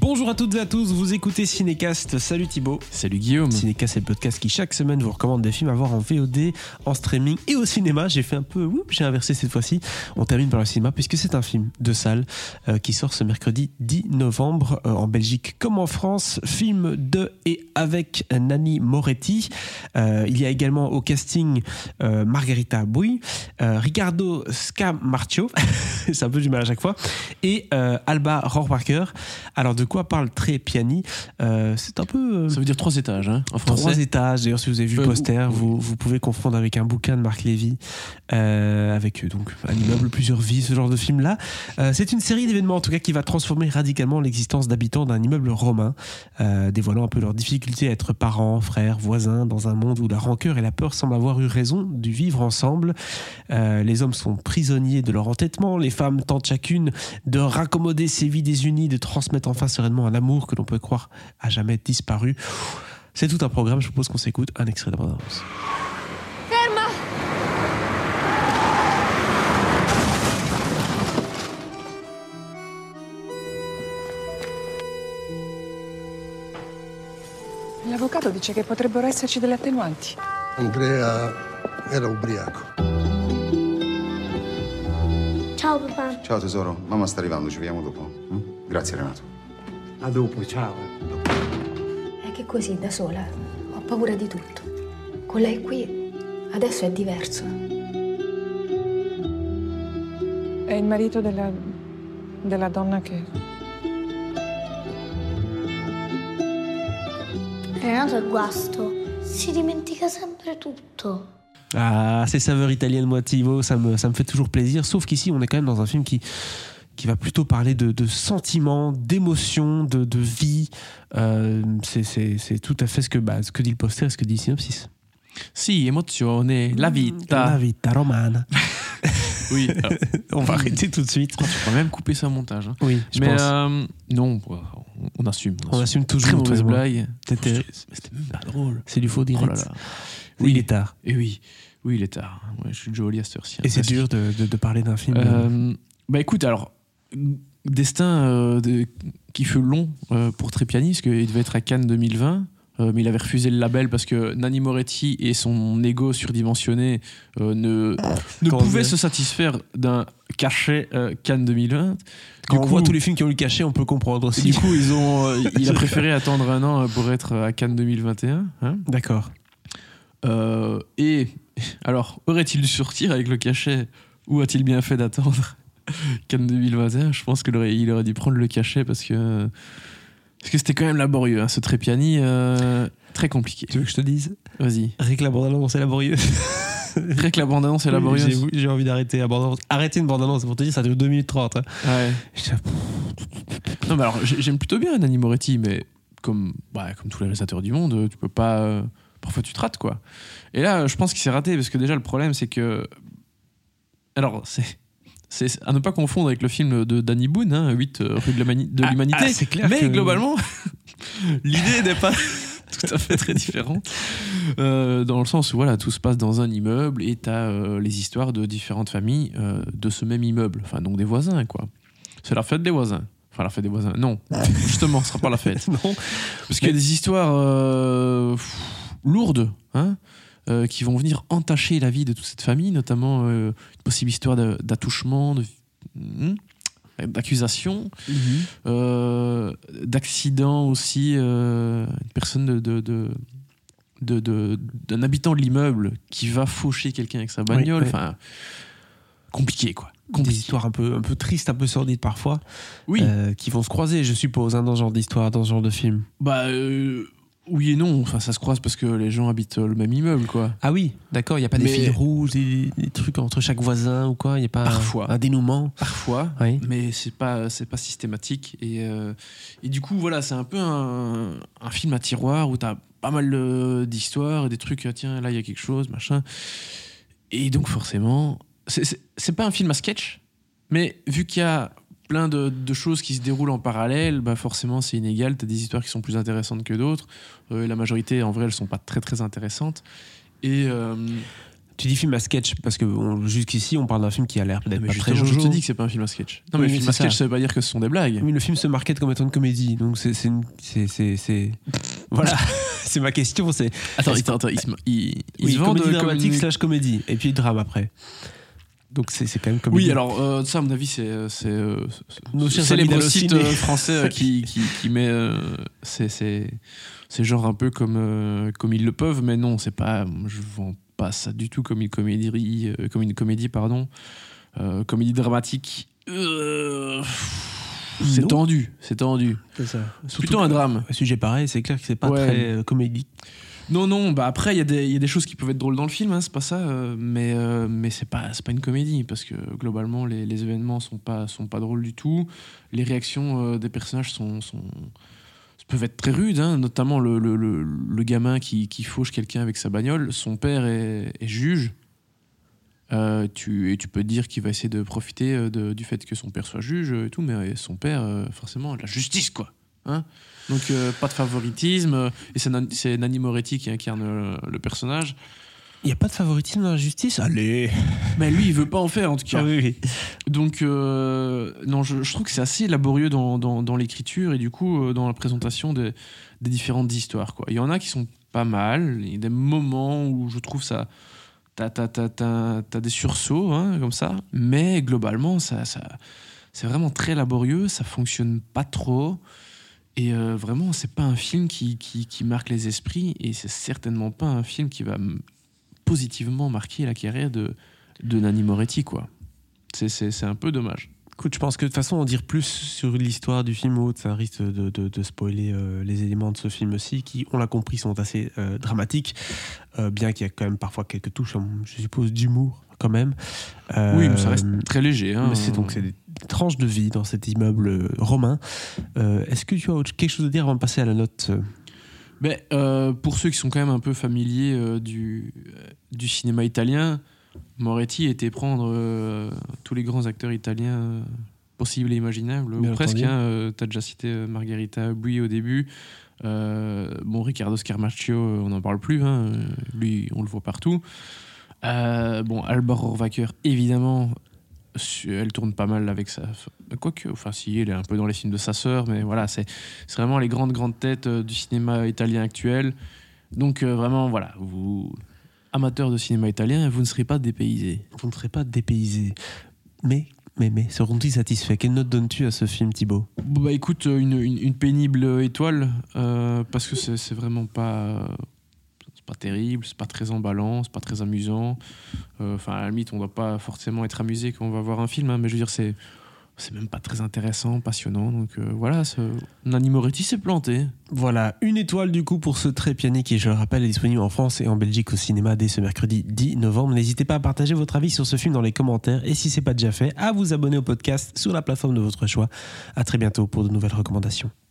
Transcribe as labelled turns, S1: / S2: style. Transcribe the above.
S1: Bonjour à toutes et à tous, vous écoutez Cinécast. Salut Thibaut.
S2: Salut Guillaume.
S1: Cinécast, c'est le podcast qui chaque semaine vous recommande des films à voir en VOD, en streaming et au cinéma. J'ai fait un peu, j'ai inversé cette fois-ci. On termine par le cinéma puisque c'est un film de salle qui sort ce mercredi 10 novembre en Belgique comme en France. Film de et avec Nanni Moretti. Il y a également au casting Margherita Bui, Riccardo Scamarcio, c'est un peu du mal à chaque fois, et Alba Rohrwacher. Alors de quoi parle Trepiani? C'est un peu...
S2: Ça veut dire 3 étages, hein, en français.
S1: 3 étages, d'ailleurs si vous avez vu le poster, vous pouvez confondre avec un bouquin de Marc Lévy, avec donc un immeuble, plusieurs vies, ce genre de film-là. C'est une série d'événements en tout cas qui va transformer radicalement l'existence d'habitants d'un immeuble romain, dévoilant un peu leur difficulté à être parents, frères, voisins, dans un monde où la rancœur et la peur semblent avoir eu raison du vivre ensemble. Les hommes sont prisonniers de leur entêtement, les femmes tentent chacune de raccommoder ces vies désunies, de transmettre enfin sereinement un amour que l'on peut croire à jamais disparu. C'est tout un programme, je propose qu'on s'écoute un extrait de bande-annonce.
S3: Ferma!
S4: L'avvocato dice che potrebbero esserci delle attenuanti.
S5: Andrea era ubriaco.
S3: Ciao papà.
S6: Ciao tesoro, mamma sta arrivando, ci vediamo dopo. Grazie Renato.
S5: A dopo, ciao.
S3: È che così, da sola, ho paura di tutto. Con lei qui, adesso è diverso.
S4: È il marito della donna che...
S3: Renato è guasto. Si dimentica sempre tutto.
S1: Ah, ces saveurs italiennes, moi, Thibaut, ça me fait toujours plaisir. Sauf qu'ici, on est quand même dans un film qui va plutôt parler de sentiments, d'émotions, de vie. C'est tout à fait ce que dit le poster et ce que dit le synopsis.
S2: Si, emozione, la vita.
S1: La vita romana.
S2: Oui.
S1: On va arrêter tout de suite.
S2: Tu pourrais même couper ça au montage. Hein.
S1: Oui, je pense.
S2: Non, on assume.
S1: On assume toujours.
S2: Très mauvaise blague.
S1: C'était
S2: même pas drôle.
S1: C'est du faux direct.
S2: Oh là là.
S1: Oui, il est tard.
S2: Et oui, il est tard. Ouais, je suis joli à cette heure-ci.
S1: Et c'est dur de parler d'un film.
S2: Bah écoute, alors, destin qui fut long pour Trepiani, parce qu'il devait être à Cannes 2020, mais il avait refusé le label parce que Nanni Moretti et son ego surdimensionné ne pouvaient se satisfaire d'un cachet Cannes 2020.
S1: Quand on voit tous les films qui ont eu le cachet, on peut comprendre aussi.
S2: Du coup, il a préféré attendre un an pour être à Cannes 2021. Hein.
S1: D'accord.
S2: Et alors, aurait-il dû sortir avec le cachet ou a-t-il bien fait d'attendre Cannes 2021? Je pense qu'il aurait dû prendre le cachet parce que c'était quand même laborieux, hein, ce Trepiani, très compliqué.
S1: Tu veux que je te dise?
S2: Vas-y.
S1: Rien que la bande-annonce est laborieuse.
S2: Rien que la bande-annonce est laborieuse.
S1: J'ai envie d'arrêter la bande-annonce. Arrêter une bande-annonce, pour te dire, ça dure 2 minutes 30. Hein.
S2: Ouais. Non, mais alors, j'aime plutôt bien Nanni Moretti, mais comme tous les réalisateurs du monde, tu peux pas... parfois tu te rates, quoi. Et là, je pense qu'il s'est raté, parce que déjà, le problème, c'est que... Alors, c'est à ne pas confondre avec le film de Danny Boone, hein, 8 rue de l'Humanité.
S1: C'est clair
S2: mais
S1: que...
S2: globalement, l'idée n'est pas tout à fait très différente. Dans le sens où voilà, tout se passe dans un immeuble et tu as les histoires de différentes familles de ce même immeuble. Enfin, donc des voisins, quoi. C'est la fête des voisins. Enfin, la fête des voisins. Non, justement, ce sera pas la fête.
S1: Non.
S2: Parce qu'il y a des histoires lourdes, hein, qui vont venir entacher la vie de toute cette famille, notamment une possible histoire d'attouchement, d'accusation, d'accident aussi, une personne d'un habitant de l'immeuble qui va faucher quelqu'un avec sa bagnole, enfin compliqué, quoi.
S1: Des histoires un peu tristes, un peu sordides parfois,
S2: oui,
S1: qui vont se croiser, je suppose, hein, dans ce genre d'histoire, dans ce genre de film.
S2: Oui et non, enfin ça se croise parce que les gens habitent le même immeuble, quoi.
S1: Ah oui, d'accord, il n'y a pas des fils rouges, des trucs entre chaque voisin ou quoi, il n'y a pas un dénouement.
S2: Parfois, oui. Mais c'est pas systématique et du coup voilà, c'est un peu un film à tiroir où t'as pas mal d'histoires et des trucs, tiens là il y a quelque chose, machin. Et donc forcément, c'est pas un film à sketch, mais vu qu'il y a plein de choses qui se déroulent en parallèle, bah forcément c'est inégal, t'as des histoires qui sont plus intéressantes que d'autres, la majorité en vrai elles sont pas très très intéressantes et
S1: Tu dis film à sketch parce que jusqu'ici on parle d'un film qui a l'air peut-être
S2: Mais
S1: pas très
S2: justement, je
S1: jojo.
S2: te dis que c'est pas un film à sketch. Non,
S1: Oui,
S2: mais
S1: mais
S2: film à
S1: c'est
S2: sketch,
S1: ça.
S2: ça veut pas dire que ce sont des blagues.
S1: Oui, le film se market comme étant une comédie, donc c'est voilà, c'est ma question. C'est
S2: Attends, il se vend
S1: comédie
S2: de
S1: dramatique / comédie et puis drame après. Donc c'est quand même comédie.
S2: Oui, alors ça, à mon avis, c'est
S1: Nos chers
S2: célèbre
S1: amis
S2: site
S1: d'Allociné.
S2: français qui met c'est genre un peu comme ils le peuvent, mais non, c'est pas. Je vends pas ça du tout comme une comédie, pardon, comédie dramatique. C'est
S1: Non.
S2: tendu.
S1: C'est ça.
S2: C'est plutôt un drame.
S1: Un sujet pareil, c'est clair que c'est pas
S2: Ouais.
S1: très comédie.
S2: Non, bah après, il y a des choses qui peuvent être drôles dans le film, hein, c'est pas ça, mais c'est pas une comédie, parce que globalement, les événements sont pas drôles du tout. Les réactions des personnages peuvent être très rudes, hein, notamment le gamin qui fauche quelqu'un avec sa bagnole. Son père est juge. Tu peux te dire qu'il va essayer de profiter du fait que son père soit juge et tout, mais son père, forcément, la justice, quoi. Hein, donc pas de favoritisme, et c'est Nanni Moretti qui incarne le personnage.
S1: Il y a pas de favoritisme dans la justice. Allez.
S2: Mais lui, il veut pas en faire, en tout cas.
S1: Ah oui.
S2: Donc non, je trouve que c'est assez laborieux dans l'écriture et du coup dans la présentation des différentes histoires, quoi. Il y en a qui sont pas mal, il y a des moments où je trouve ça t'as des sursauts, hein, comme ça, mais globalement ça c'est vraiment très laborieux, ça fonctionne pas trop. Et vraiment, c'est pas un film qui marque les esprits, et c'est certainement pas un film qui va positivement marquer la carrière de Nanni Moretti, quoi. C'est un peu dommage.
S1: Écoute, je pense que de toute façon, en dire plus sur l'histoire du film ou autre, ça risque de spoiler les éléments de ce film aussi, qui, on l'a compris, sont assez dramatiques, bien qu'il y a quand même parfois quelques touches, je suppose, d'humour quand même.
S2: Oui, mais ça reste très léger. Hein.
S1: Mais c'est des tranches de vie dans cet immeuble romain. Est-ce que tu as quelque chose à dire avant de passer à la note
S2: pour ceux qui sont quand même un peu familiers du cinéma italien, Moretti était prendre tous les grands acteurs italiens possibles et imaginables,
S1: Bien
S2: ou presque.
S1: entendu.
S2: Hein, tu as déjà cité Margherita Bui au début. Riccardo Scarmaccio, on n'en parle plus. Hein, lui, on le voit partout. Alba Rohrwacher, évidemment, elle tourne pas mal avec sa... Quoique, enfin si, elle est un peu dans les films de sa sœur, mais voilà, c'est vraiment les grandes têtes du cinéma italien actuel. Donc vraiment, voilà, vous, amateurs de cinéma italien, vous ne serez pas dépaysés.
S1: Vous ne serez pas dépaysés. Mais, seront-ils satisfaits? Quelle note donnes-tu à ce film, Thibaut?
S2: Bah écoute, une pénible étoile, parce que c'est vraiment pas... C'est pas terrible, c'est pas très emballant, c'est pas très amusant. Enfin, à la limite, on doit pas forcément être amusé quand on va voir un film, hein, mais je veux dire, c'est même pas très intéressant, passionnant. Donc voilà, Nanni Moretti s'est planté.
S1: Voilà, une étoile du coup pour ce Trépiani qui, je le rappelle, est disponible en France et en Belgique au cinéma dès ce mercredi 10 novembre. N'hésitez pas à partager votre avis sur ce film dans les commentaires et si c'est pas déjà fait, à vous abonner au podcast sur la plateforme de votre choix. À très bientôt pour de nouvelles recommandations.